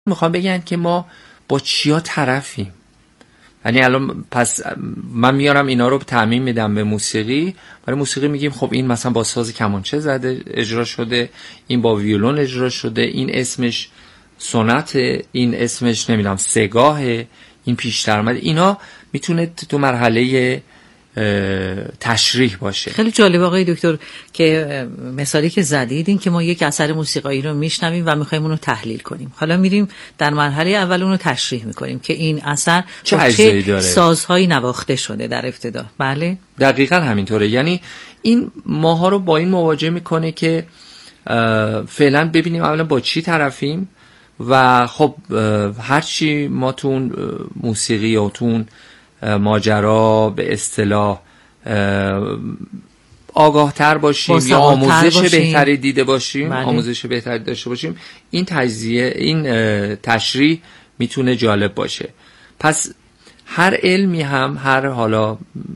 میخوام بگن که ما با چیا طرفیم. یعنی الان پس من میارم اینا رو تعمیم میدم به موسیقی. برای موسیقی میگیم خب این مثلا با ساز کمانچه زده اجرا شده، این با ویولون اجرا شده، این اسمش سونات، این اسمش نمیدونم سگاهه، این پیشتر اومده. اینا میتونه تو مرحله تشریح باشه. خیلی جالب آقای دکتر که مثالی که زدید این که ما یک اثر موسیقایی رو میشنویم و میخوایم اون رو تحلیل کنیم. حالا میریم در مرحله اول اون رو تشریح میکنیم که این اثر چه سازهایی نواخته شده در ابتدا. بله دقیقاً همینطوره. یعنی این ماها رو با این مواجه میکنه که فعلا ببینیم اولا با چی طرفیم و خب هرچی ما تو اون موسیقی و تو اون ماجرا به اصطلاح آگاه تر باشیم یا آموزش بهتری دیده باشیم، آموزش بهتری داشته باشیم، این تجزیه، این تشریح میتونه جالب باشه. پس هر علمی هم، هر حالا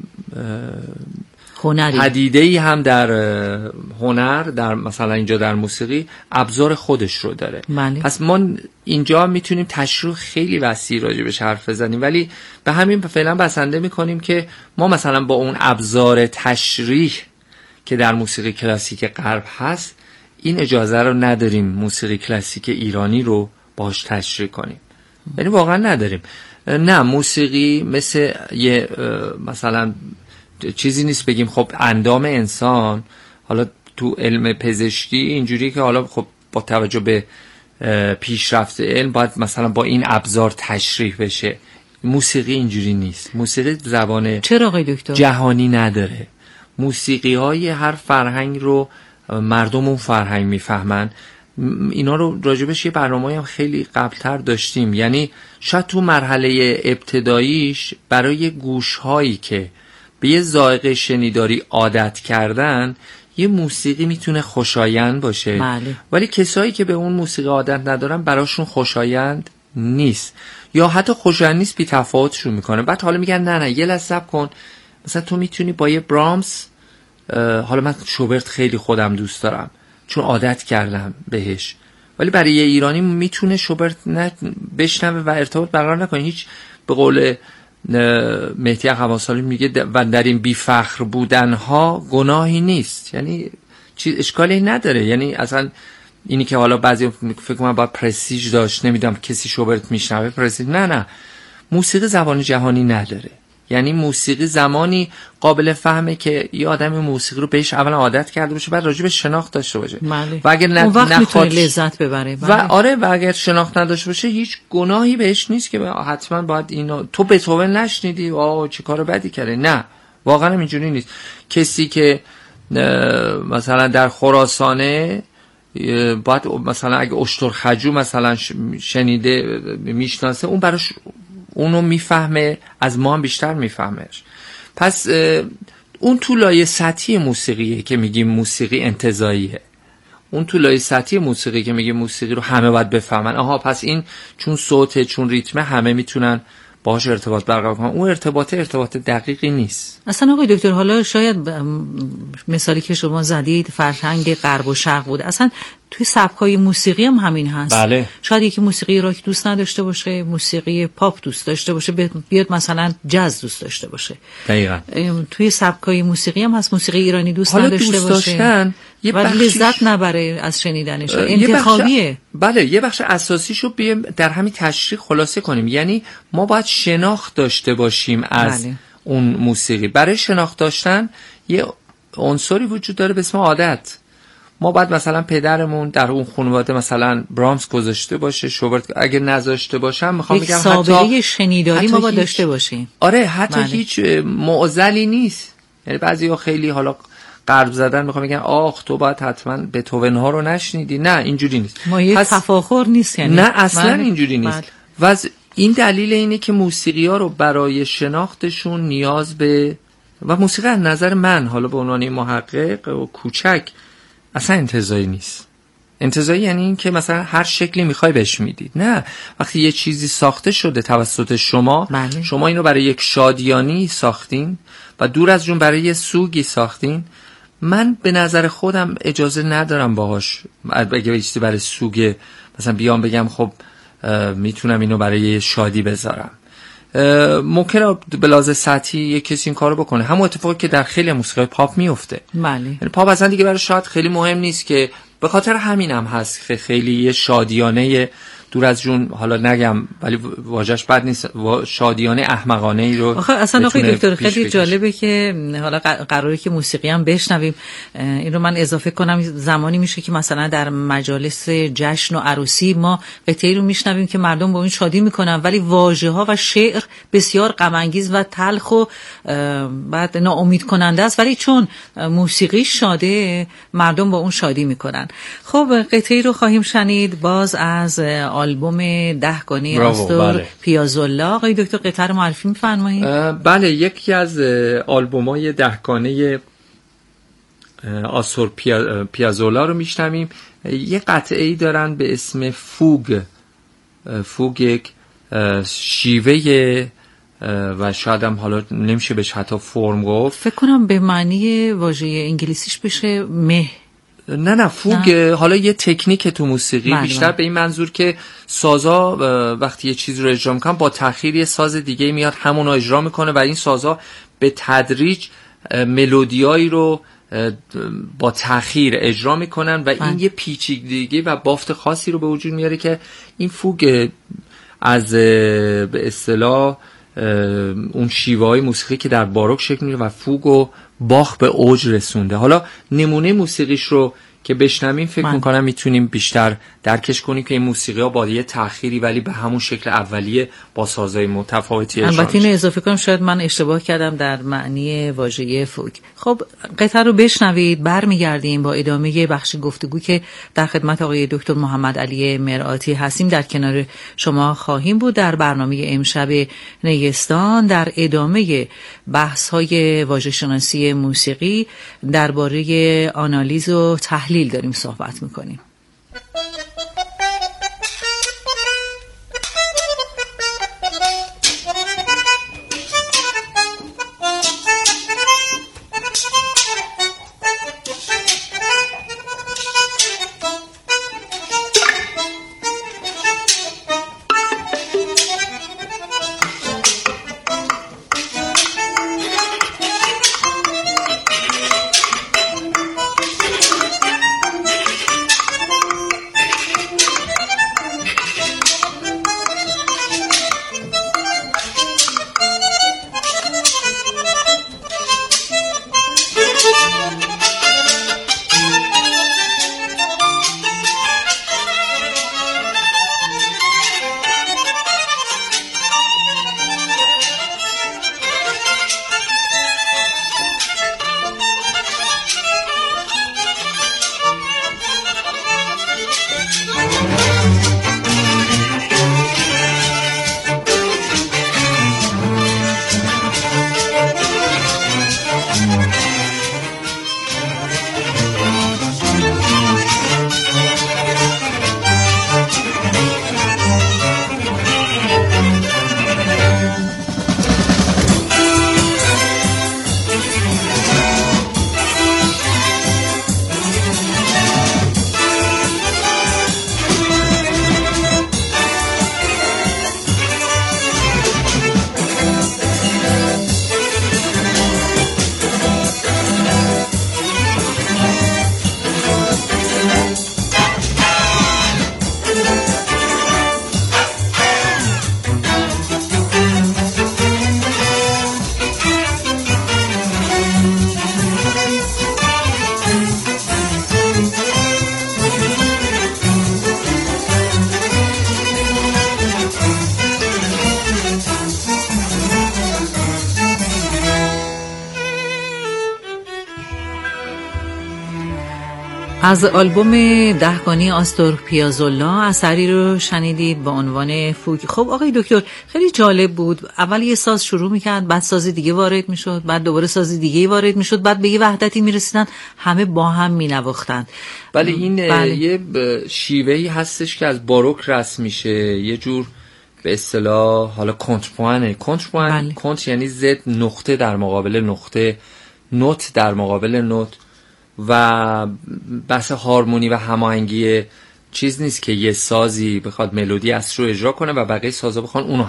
پدیده‌ای هم در هنر، در مثلا اینجا در موسیقی ابزار خودش رو داره. پس ما اینجا میتونیم تشریح خیلی وسیع راجع بهش حرف بزنیم، ولی به همین فعلا بسنده میکنیم که ما مثلا با اون ابزار تشریح که در موسیقی کلاسیک غرب هست این اجازه رو نداریم موسیقی کلاسیک ایرانی رو باهاش تشریح کنیم. یعنی واقعا نداریم. نه، موسیقی مثل یه مثلا چیزی نیست بگیم خب اندام انسان، حالا تو علم پزشکی اینجوری که حالا خب با توجه به پیشرفت علم باید مثلا با این ابزار تشریح بشه. موسیقی اینجوری نیست. موسیقی زبان چرا آقای دکتر جهانی نداره. موسیقی های هر فرهنگ رو مردم اون فرهنگ میفهمن. اینا رو راجبش یه برنامه‌ای هم خیلی قبلتر داشتیم. یعنی شاید تو مرحله ابتداییش برای گوش‌هایی که به یه ذائقه شنیداری عادت کردن یه موسیقی میتونه خوشایند باشه، ولی کسایی که به اون موسیقی عادت ندارن براشون خوشایند نیست، یا حتی خوشایند نیست، بی تفاوتشون میکنه. بعد حالا میگن نه یه لحظه صبر کن، مثلا تو میتونی با یه برامز، حالا من شوبرت خیلی خودم دوست دارم چون عادت کردم بهش، ولی برای یه ایرانی میتونه شوبرت بشنوه و ارتباط برقرار نکنه. هیچ به قول مهدی حواسالی میگه و در این بی فخر بودنها گناهی نیست. یعنی چیز اشکالی نداره. یعنی اصلا اینی که حالا بعضی فکر کنم باید پرستیژ داشت، نمیدونم کسی شوبرت میشنوه پرستیژ، نه موسیقی زبان جهانی نداره. یعنی موسیقی زمانی قابل فهمه که یه آدم موسیقی رو بهش اولا عادت کرده باشه، بعد راجع به شناخت داشته باشه و اگر نخواد لذت ببره و آره، و اگر شناخت نداشته باشه هیچ گناهی بهش نیست که حتما باید اینو تو بتوون نشنیدی چه کار بدی کرده. نه، واقعا اینجوری نیست. کسی که مثلا در خراسانه باید مثلا اگه اشترخجو مثلا شنیده میشناسه، اون براش اونو میفهمه، از ما هم بیشتر میفهمهش. پس اون تو لایه سطحی موسیقیه که میگیم موسیقی انتزاعیه. اون تو لایه سطحی موسیقی که میگیم موسیقی رو همه باید بفهمن. پس این چون صوته، چون ریتمه، همه میتونن باهاش ارتباط برقرار کنن. اون ارتباط دقیقی نیست. اصلا آقای دکتر، حالا شاید مثالی که شما زدید فرهنگ غرب و شرق بود، اصلا توی سبکای موسیقی هم همین هست. بله. شاید یکی موسیقی راک دوست نداشته باشه، موسیقی پاپ دوست داشته باشه، بیاد مثلا جاز دوست داشته باشه. دقیقاً. توی سبکای موسیقی هم هست موسیقی ایرانی دوست نداشته باشه و لذت نبره از شنیدنش. انتخابیه. بله، یه بخش اساسیشو بیایم در همین تشریح خلاصه کنیم. یعنی ما باید شناخت داشته باشیم از اون موسیقی. برای شناخت داشتن یه عنصری وجود داره به اسم عادت. ما باید مثلا پدرمون در اون خانواده مثلا برامز گذاشته باشه، شوبرت اگه نذاشته باشم، میخوام بگم سابقه شنیداری ما باید داشته باشیم. آره، حتی هیچ معضلی نیست. یعنی بعضیا خیلی حالا قلب زدن میخوام بگن تو باید حتما بتوون ها رو نشنیدی. نه، اینجوری نیست. ما یه تفاخر نیست. یعنی نه، اصلا اینجوری نیست. و این دلیل اینه که موسیقی ها رو برای شناختشون نیاز به، و موسیقی از نظر من حالا به عنوان محقق و کوچک اصلا انتزاعی نیست. انتزاعی یعنی این که مثلا هر شکلی میخوای بهش میدید. نه، وقتی یه چیزی ساخته شده توسط شما، شما اینو برای یک شادیانی ساختین و دور از جون برای یه سوگی ساختین، من به نظر خودم اجازه ندارم باهاش اگه چیزی برای سوگ مثلا بیام بگم خب میتونم اینو برای شادی بذارم. ممکنه به لحاظ سطحی یک کسی این کارو بکنه، همون اتفاقی که در خیلی موسیقی پاپ میفته. بله. یعنی پاپ اصلا دیگه برای شاید خیلی مهم نیست، که به خاطر همینم هست که خیلی شادیانه دور از جون، حالا نگم ولی واژش بد نیست، شادیانه احمقانه ای رو اصلا آقای دکتر خیلی جالبه که حالا قراره که موسیقی هم بشنویم. این رو من اضافه کنم، زمانی میشه که مثلا در مجالس جشن و عروسی ما قطعی رو میشنویم که مردم با این شادی میکنن، ولی واژه ها و شعر بسیار غم انگیز و تلخ و بعد ناامید کننده است، ولی چون موسیقی شاده مردم با اون شادی میکنن. خب قطعی رو خواهیم شنید باز از آلبوم دهگانه آستور پیازولا. آقای دکتر قطعه رو معرفی می‌فرمایید؟ بله، یکی از آلبوم‌های دهگانه آستور پیازولا رو میشنویم. یه قطعه‌ای دارن به اسم فوگ. فوگ یک شیوه و شاید هم حالا نمیشه بهش حتی فرم گفت، فکر کنم به معنی واژه انگلیسیش بشه مه. نه فوگ نه. حالا یه تکنیک تو موسیقی بیشتر به این منظور که سازا وقتی یه چیز رو اجرا میکنن با تأخیر یه ساز دیگه میاد همون رو اجرا میکنه و این سازا به تدریج ملودیایی رو با تأخیر اجرا میکنن و این یه پیچیدگی و بافت خاصی رو به وجود میاره که این فوگ از به اصطلاح اون شیوه‌های موسیقی که در باروک شکل میگیره و فوگ و باخ به اوج رسونده. حالا نمونه موسیقیش رو که بشنویم فکر میکنم میتونیم بیشتر درکش کنیم که این موسیقی ها با یه تأخیری ولی به همون شکل اولیه با سازهای متفاوتی اجرا میشه. البته اینو اضافه کنم شاید من اشتباه کردم در معنی واژه فوگ. خب قطعه رو بشنوید، برمیگردیم با ادامه بخش گفتگو که در خدمت آقای دکتر محمد علی مرآتی هستیم. در کنار شما خواهیم بود در برنامه امشب نیستان، در ادامه بحث های واژه شناسی موسیقی درباره آنالیز و تحلیل داریم صحبت میکنیم. از آلبوم دهگانه آستور پیازولا اثری رو شنیدید با عنوان فوگ. خب آقای دکتر خیلی جالب بود، اول یه ساز شروع میکرد، بعد ساز دیگه وارد میشد، بعد دوباره ساز دیگه وارد میشد، بعد به یه وحدتی میرسیدن همه با هم مینواختن. ولی این یه شیوهی هستش که از باروک رسم میشه، یه جور به اصطلاح حالا کنترپوانه. کنت یعنی ضد، نقطه در مقابل نقطه، نوت در مقابل نوت و بحث هارمونی و هماهنگی چیز نیست که یه سازی بخواد ملودی اصل رو اجرا کنه و بقیه سازا بخوان اونو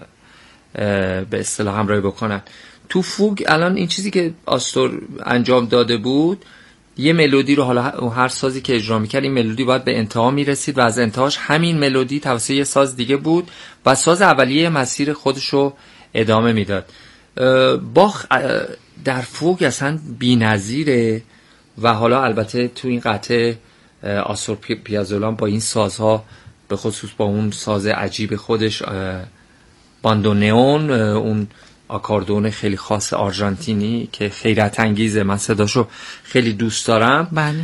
به اصطلاح همراهی بکنن. تو فوگ الان این چیزی که آستور انجام داده بود، یه ملودی رو حالا هر سازی که اجرا میکرد این ملودی باید به انتها میرسید و از انتهاش همین ملودی توسط یه ساز دیگه بود و ساز اولیه مسیر خودش رو ادامه میداد. باخ در فوگ اصلا بی‌نظیره و حالا البته تو این قطعه آستور پیازولا با این سازها به خصوص با اون ساز عجیب خودش باندونئون، اون آکاردون خیلی خاص آرژانتینی که خیرت انگیزه، من صداشو خیلی دوست دارم. بله.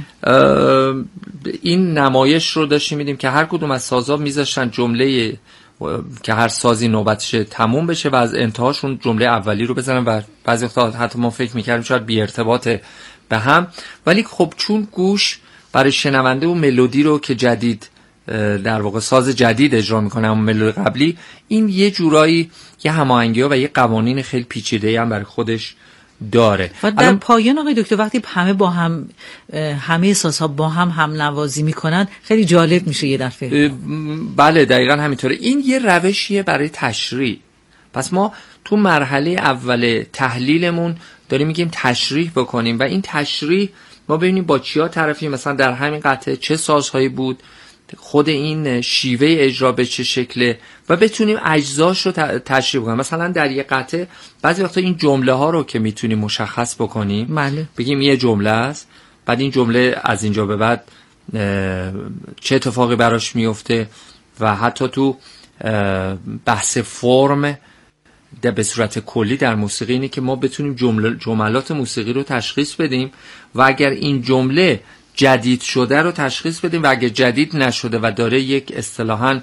این نمایش رو داشتیم میدیم که هر کدوم از سازها میذاشتن جمله که هر سازی نوبتش تموم بشه و از انتهاشون جمله اولی رو بزنن و بعضی وقتا حتی ما فکر میکردیم شاید بی ارتباطه به هم، ولی خب چون گوش برای شنونده و ملودی رو که جدید در واقع ساز جدید اجرا میکنه اما ملودی قبلی، این یه جورایی یه هماهنگی‌ها و یه قوانین خیلی پیچیده‌ای هم برای خودش داره. و در پایان آقای دکتر وقتی همه با هم، همه سازها با هم نوازی میکنن، خیلی جالب میشه یه دفعه. بله دقیقاً همینطوره. این یه روشیه برای تشریح. پس ما تو مرحله اول تحلیلمون داریم میگیم تشریح بکنیم و این تشریح ما ببینیم با چیا طرفیم، مثلا در همین قطعه چه سازهایی بود، خود این شیوه اجرا به چه شکله و بتونیم اجزاش رو تشریح بکنیم. مثلا در یک قطعه بعضی وقتا این جمله ها رو که میتونیم مشخص بکنیم، بله. بگیم یه جمله است، بعد این جمله از اینجا به بعد چه اتفاقی براش میفته و حتی تو بحث فرم به صورت کلی در موسیقی اینه که ما بتونیم جملات موسیقی رو تشخیص بدیم و اگر این جمله جدید شده رو تشخیص بدیم و اگر جدید نشده و داره یک اصطلاحاً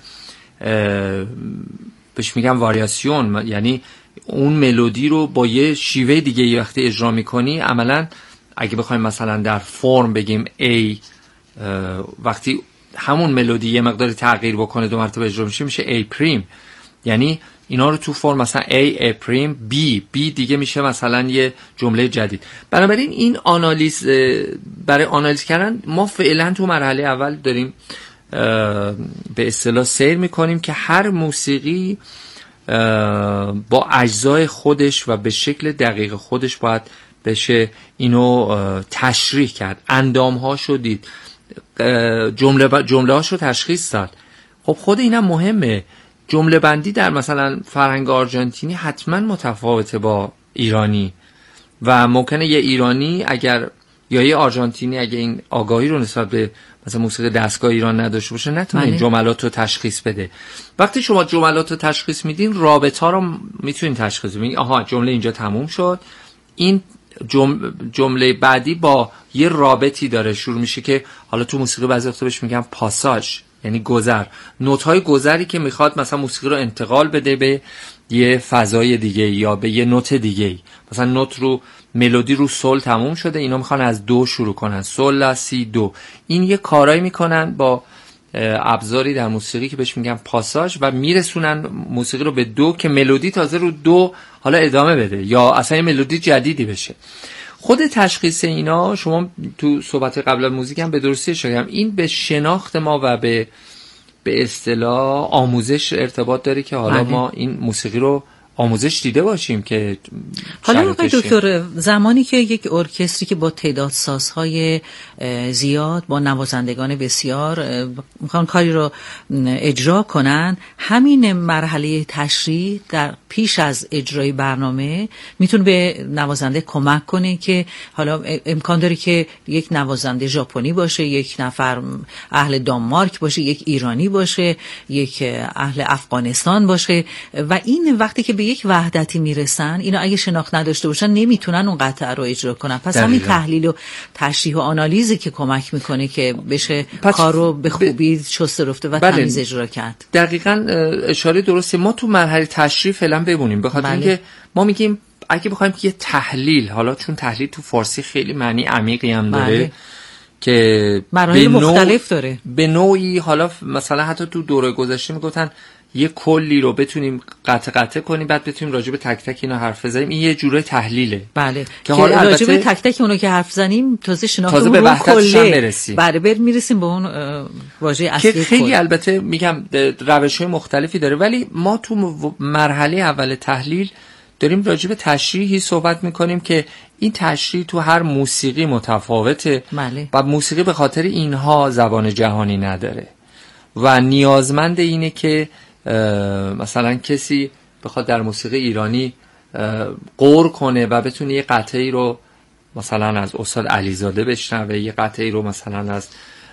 بهش میگم واریاسیون، یعنی اون ملودی رو با یه شیوه دیگه یه وقتی اجرا میکنی، عملاً اگه بخوایم مثلا در فرم بگیم A، وقتی همون ملودی یه مقداری تغییر بکنه دو مرتبه اجرا میشه A پریم، یعنی اینا رو تو فرم مثلا A پریم B دیگه میشه مثلا یه جمله جدید. بنابراین این آنالیز، برای آنالیز کردن ما فعلا تو مرحله اول داریم به اصطلاح سیر میکنیم که هر موسیقی با اجزای خودش و به شکل دقیق خودش باید بشه اینو تشریح کرد، اندامهاشو دید، جمله هاشو تشخیص داد. خب خود اینم مهمه. جمله بندی در مثلا فرهنگ آرژانتینی حتما متفاوته با ایرانی و ممکنه یه ایرانی اگر یا یه آرژانتینی اگه این آگاهی رو نسبت به مثلا موسیقی دستگاه ایران نداشته باشه نتونه این جملات رو تشخیص بده. وقتی شما جملات رو تشخیص میدین رابطه ها رو میتونین تشخیص بدین. آها جمله اینجا تموم شد، این جمله بعدی با یه رابطی داره شروع میشه که حالا تو موسیقی بعضی وقتا بهش میگن پاساژ، یعنی گذر، نوت‌های گذری که میخواد مثلا موسیقی رو انتقال بده به یه فضای دیگه یا به یه نوت دیگه. مثلا نوت رو ملودی رو سول تموم شده، اینا میخوان از دو شروع کنن، سول لا سی دو. این یه کارایی میکنن با ابزاری در موسیقی که بهش میگن پاساژ و میرسونن موسیقی رو به دو که ملودی تازه رو دو حالا ادامه بده یا اصلا یه ملودی جدیدی بشه. خود تشخیص اینا شما تو صحبت قبل از موزیک هم به درستی اشاره کردم، این به شناخت ما و به اصطلاح آموزش ارتباط داره که حالا ما این موسیقی رو آموزش دیده باشیم که حالا آقای دکتر زمانی که یک ارکستری که با تعداد سازهای زیاد با نوازندگان بسیار میخوان کاری رو اجرا کنن، همین مرحله تشریح در پیش از اجرای برنامه میتونه به نوازنده کمک کنه که حالا امکان داره که یک نوازنده ژاپنی باشه، یک نفر اهل دانمارک باشه، یک ایرانی باشه، یک اهل افغانستان باشه و این وقتی که به یک وحدتی میرسن اینا اگه شناخت نداشته باشن نمیتونن اون قطعه رو اجرا کنن. پس همین تحلیل و تشریح و آنالیزی که کمک میکنه که بشه کار رو به خوبی شسته رفته و تمیز اجرا کرد. دقیقاً اشاره درسته. ما تو مرحله تشریح فعلا بمونیم، بخاطر اینکه ما میگیم اگه بخوایم که یه تحلیل، حالا چون تحلیل تو فارسی خیلی معنی عمیقی هم داره که مراحل مختلف داره، به نوعی حالا مثلا حتی تو دوره گذشته میگفتن یه کلی رو بتونیم قطع کنیم، بعد بتونیم راجع به تک تک اینا حرف بزنیم. این یه جوره تحلیله. بله که راجع به تک تک اونو که حرف زنیم تازه شناختیم به وحدتش هم برسیم. بله میرسیم به اون واژه اصلی که خیلی البته میگم روش‌های مختلفی داره، ولی ما تو مرحله اول تحلیل داریم راجع به تشریحی صحبت میکنیم که این تشریح تو هر موسیقی متفاوته. بله. و موسیقی به خاطر اینها زبان جهانی نداره و نیازمند اینه که مثلا کسی بخواد در موسیقی ایرانی غور کنه و بتونه یه قطعی رو مثلا از استاد علیزاده بشنوه، یه قطعی رو مثلا از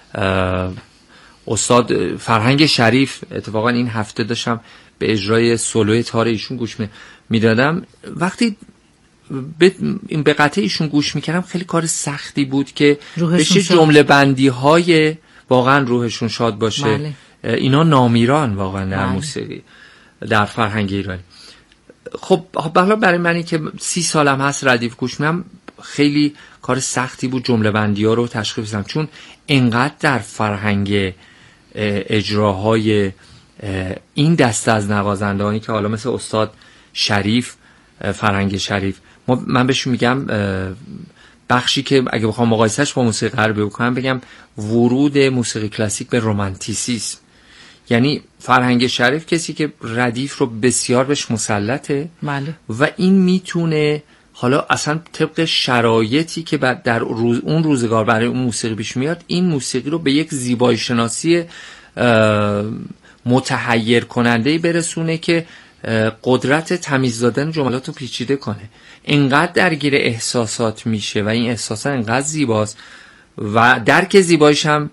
استاد فرهنگ شریف. اتفاقا این هفته داشتم به اجرای سولوی تار ایشون گوش میدادم. وقتی به قطعه ایشون گوش میکردم خیلی کار سختی بود که بشه جمله بندی های واقعا روحشون شاد باشه. بله. اینا نامیران واقعا در بله. موسیقی در فرهنگ ایرانی. خب حالا برای منی که 30 سالم هست ردیف گوش میدم خیلی کار سختی بود جمله بندی ها رو تشخیص بدم، چون انقدر در فرهنگ اجراهای این دسته از نوازندگانی که حالا مثل استاد شریف، فرهنگ شریف، من بهش میگم بخشی که اگه بخوام مقایسهش با موسیقی غربی بکنم بگم ورود موسیقی کلاسیک به رمانتیسیسم. یعنی فرهنگ شریف کسی که ردیف رو بسیار بهش مسلطه. بله. و این میتونه حالا اصلا طبق شرایطی که بعد در اون روزگار برای اون موسیقی پیش میاد این موسیقی رو به یک زیبایی شناسی متحیر کننده برسونه که قدرت تمیز دادن جملات رو پیچیده کنه. انقدر درگیر احساسات میشه و این احساسات انقدر زیباست و درک زیباییش هم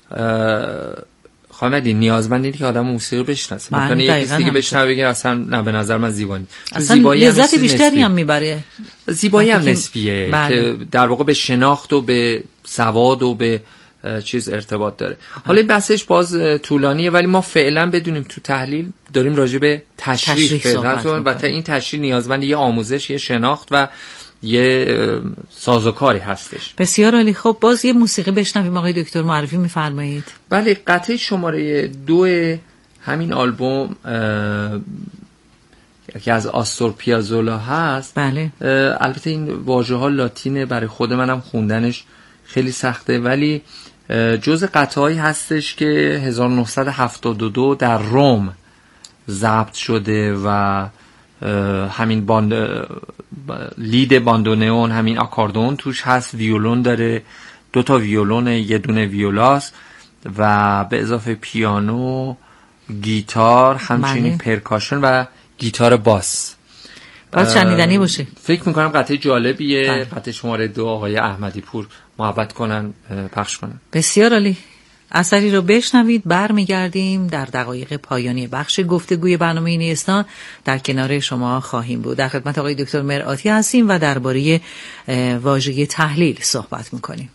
خانم نیازمند اینه که آدم موسیقی بشناسه. مثلا یه کسی دیگه بشنوه بگه اصلا نه به نظر من زیبا نیست. اصلا لذت بیشتری هم میبره. زیبایی هم نسبیه که در واقع به شناخت و به سواد و به چیز ارتباط داره. حالا این بحثش باز طولانیه، ولی ما فعلا بدونیم تو تحلیل داریم راجع به تشریح صحبت می‌کنیم و تا این تشریح نیازمند یه آموزش، یه شناخت و یه سازوکاری هستش. بسیار عالی. خب باز یه موسیقی بشنویم آقای دکتر، معرفی می‌فرمایید. بله، قطعه شماره 2 همین آلبوم که از آستور پیازولا هست. بله. البته این واژه‌ها لاتینه، برای خود منم خوندنش خیلی سخته، ولی جزء قطعه‌ای هستش که 1972 در روم ضبط شده و همین لید باندونئون، همین آکاردئون توش هست، ویولون داره، 2 تا ویولون، یه دونه ویولاست و به اضافه پیانو، گیتار، همچنین پرکاشن و گیتار باس. باید شنیدنی باشه. فکر میکنم قطعه جالبیه. قطعه شماره 2 آقای احمدی پور محبت کنن پخش کنن. بسیار عالی. اثری رو بشنوید. برمیگردیم در دقایق پایانی بخش گفتگوی برنامه اینستان در کنار شما خواهیم بود. در خدمت آقای دکتر مرآتی هستیم و درباره واژه تحلیل صحبت میکنیم.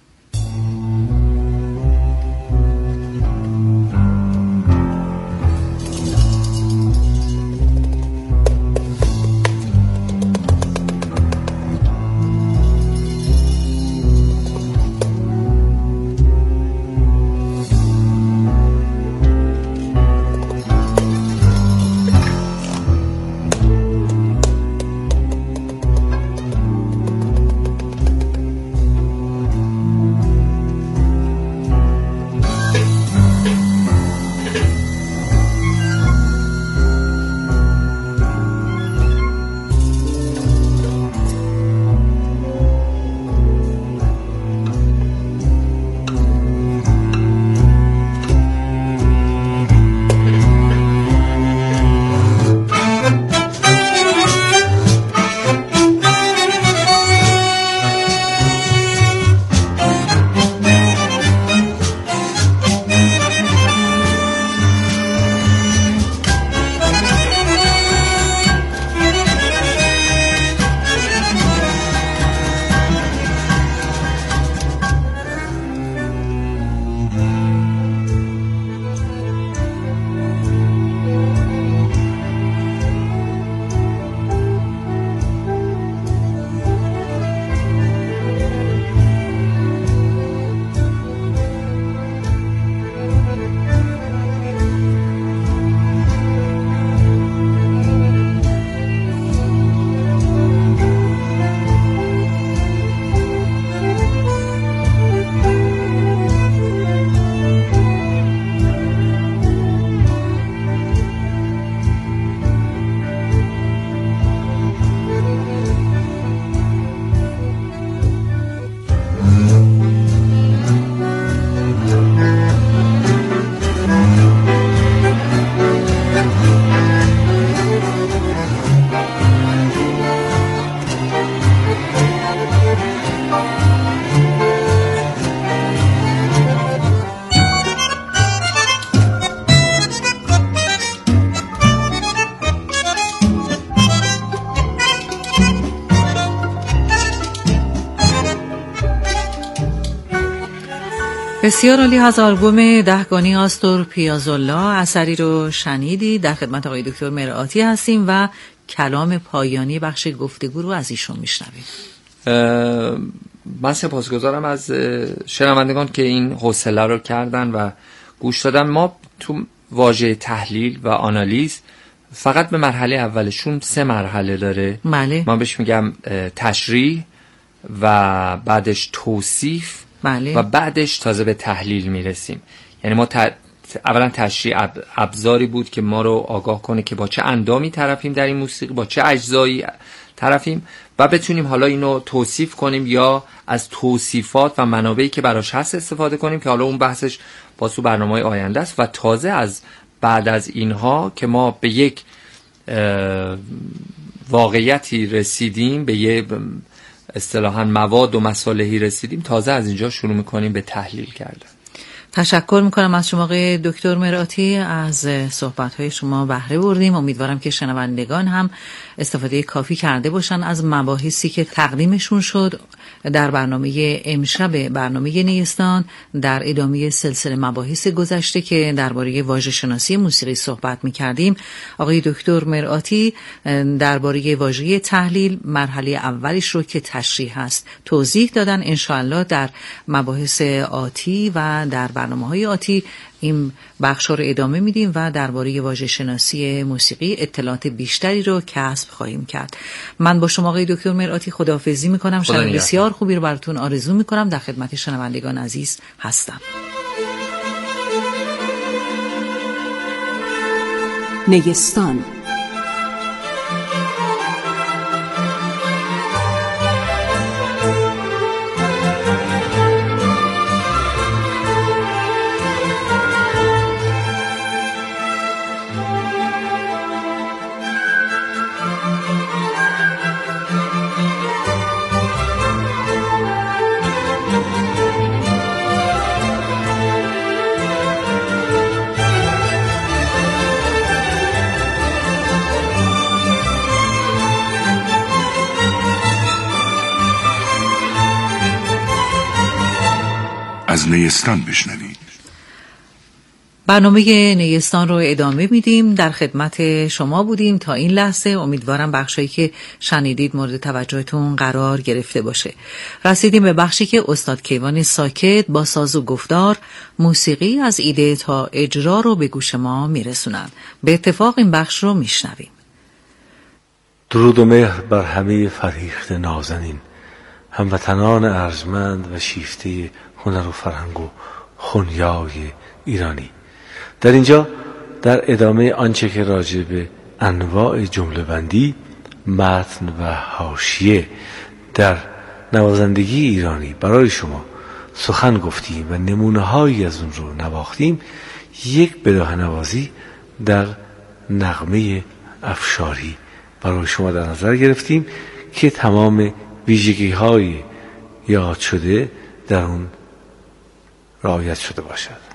بسیار عالی. از آلبوم دهگانی آستور پیازولا اثری رو شنیدی. در خدمت آقای دکتر مرآتی هستیم و کلام پایانی بخش گفتگو رو از ایشون میشنویم. من سپاسگزارم از شنوندگان که این حوصله رو کردن و گوش دادن. ما تو واژه تحلیل و آنالیز فقط به مرحله اولشون 3 مرحله داره. بله. من بهش میگم تشریح و بعدش توصیف. بله. و بعدش تازه به تحلیل میرسیم. یعنی ما اولا تشریح ابزاری بود که ما رو آگاه کنه که با چه اندامی طرفیم در این موسیقی، با چه اجزایی طرفیم و بتونیم حالا اینو توصیف کنیم یا از توصیفات و منابعی که براش هست استفاده کنیم که حالا اون بحثش با تو برنامه‌های آینده است. و تازه از بعد از اینها که ما به یک واقعیتی رسیدیم، به یه اصطلاحاً مواد و مصالحی رسیدیم، تازه از اینجا شروع میکنیم به تحلیل کردن. تشکر میکنم از شما آقای دکتر مرآتی. از صحبت‌های شما بهره بردیم. امیدوارم که شنوندگان هم استفاده کافی کرده باشن از مباحثی که تقدیمشون شد در برنامه امشب برنامه نیستان، در ادامه سلسله مباحث گذشته که درباره واژه‌شناسی موسیقی صحبت می‌کردیم. آقای دکتر مرآتی درباره واژه تحلیل مرحله اولیش رو که تشریح است توضیح دادن. انشاءالله در مباحث آتی و در برنامه‌های آتی این بخش رو ادامه میدیم و درباره واژه‌شناسی موسیقی اطلاعات بیشتری رو کسب خواهیم کرد. من با شما آقای دکتر مرآتی خداحافظی میکنم. شب بسیار خوبی رو براتون آرزو میکنم. در خدمت شنوندگان عزیز هستم. نیستان. از نیستان بشنوید. برنامه نیستان رو ادامه میدیم. در خدمت شما بودیم تا این لحظه. امیدوارم بخشی که شنیدید مورد توجهتون قرار گرفته باشه. رسیدیم به بخشی که استاد کیوان ساکت با ساز و گفتار موسیقی از ایده تا اجرا رو به گوش ما میرسونن. به اتفاق این بخش رو میشنویم. درود و مهر بر همه فرهیخته نازنین، هموطنان ارجمند و شیفته هنر و فرهنگ و خنیای ایرانی. در اینجا در ادامه آنچه که راجع به انواع جمله بندی، متن و حاشیه در نوازندگی ایرانی برای شما سخن گفتیم و نمونه‌هایی از اون رو نواختیم، یک بداهه نوازی در نغمه افشاری برای شما در نظر گرفتیم که تمام ویژگی‌های یاد شده در اون رعایت شده باشد.